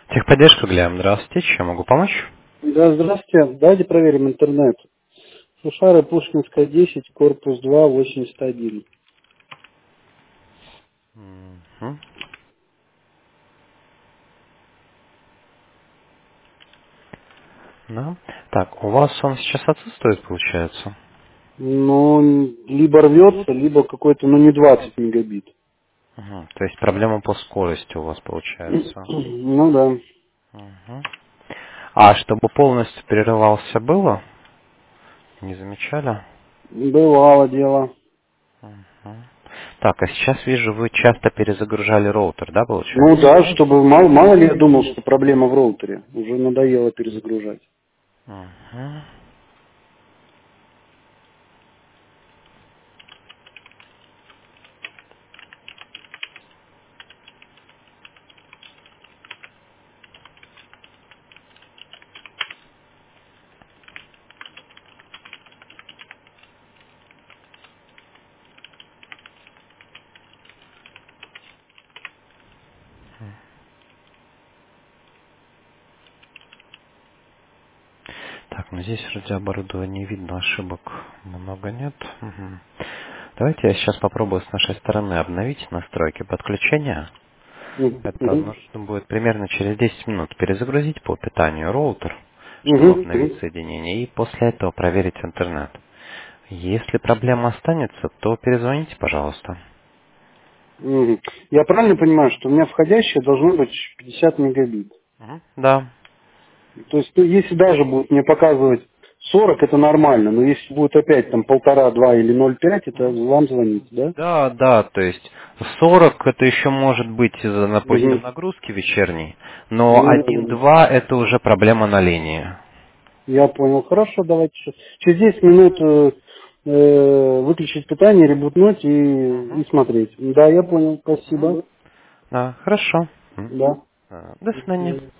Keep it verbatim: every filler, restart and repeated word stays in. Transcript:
Техподдержка, Глеб, здравствуйте, чем могу помочь? Да, здравствуйте. Давайте проверим интернет. Сушары Пушкинская десять, корпус два, восемьдесят один. Мгм. Да. Так, у вас он сейчас отсутствует, получается? Ну, либо рвется, либо какой-то, ну, не двадцать мегабит. Мгм. То есть проблема по скорости у вас получается. Ну да, Мгм. А чтобы полностью перерывался было? Не замечали? бывало дело. Мгм. Так, а сейчас вижу, вы часто перезагружали роутер, да, Ну получается? да, чтобы мало, мало ли я думал, что проблема в роутере. Уже надоело перезагружать. Мгм. Так, ну здесь вроде оборудования видно, ошибок много нет. Мгм. Давайте я сейчас попробую с нашей стороны обновить настройки подключения. Мгм, Это мгм, нужно будет примерно через десять минут перезагрузить по питанию роутер, чтобы мгм, обновить мгм, соединение, и после этого проверить интернет. Если проблема останется, то перезвоните, пожалуйста. мгм. Я правильно понимаю, что у меня входящее должно быть пятьдесят мегабит? Мгм. Да. То есть, ну, если даже будет мне показывать сорок, это нормально, но если будет опять там полтора, два или ноль пять, это Мгм. вам звонить, да? Да, да, то есть сорок это еще может быть из-за, допустим, Угу. нагрузки вечерней, но Ну, да, да, да. один-два это уже проблема на линии. Я понял. Хорошо, давайте сейчас. Через десять минут э, э, выключить питание, ребутнуть и, Мгм. и смотреть. Да, я понял. Мгм. Спасибо. Да, хорошо. М. Да. А, До До свидания. свидания.